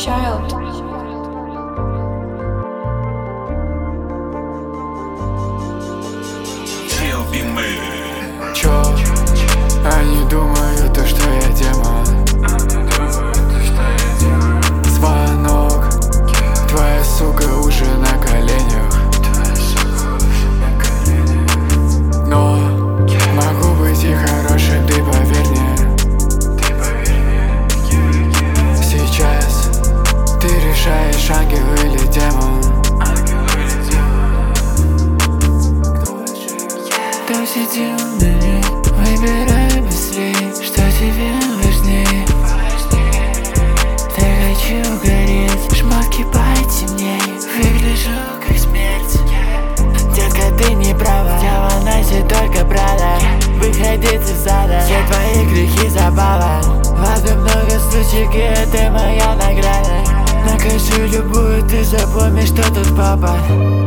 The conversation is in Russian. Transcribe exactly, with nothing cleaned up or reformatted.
child. Чё? Они думают, то, что я демон. Звонок, твоя сука уже на коленях. Но могу быть и хорошим, ты поверь мне. Сейчас ты решаешь, ангел или демон. Кто сидел на ней, выбирай быстрей, что тебе важней. Так хочу гореть, шмотки потемней, выгляжу как смерть. Детка, ты не права, тебя носит только Прада. Выходить из зада, все твои грехи забава. Ладно, много случаев, и это моя награда. Накажу любую, ты запомни, что тут папа.